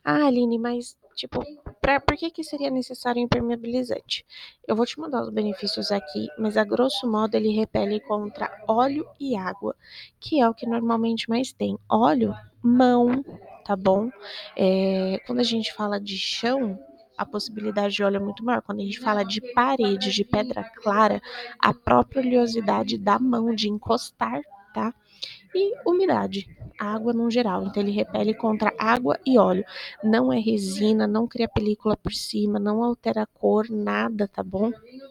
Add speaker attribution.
Speaker 1: Ah, Aline, mas, tipo, por que que seria necessário impermeabilizante? Eu vou te mandar os benefícios aqui, mas a grosso modo ele repele contra óleo e água, que é o que normalmente mais tem. Óleo, mão, tá bom? Quando a gente fala de chão, a possibilidade de óleo é muito maior. Quando a gente fala de parede, de pedra clara, a própria oleosidade da mão de encostar, tá? E umidade, água no geral. Então ele repele contra água e óleo. Não é resina, não cria película por cima, não altera a cor, nada, tá bom?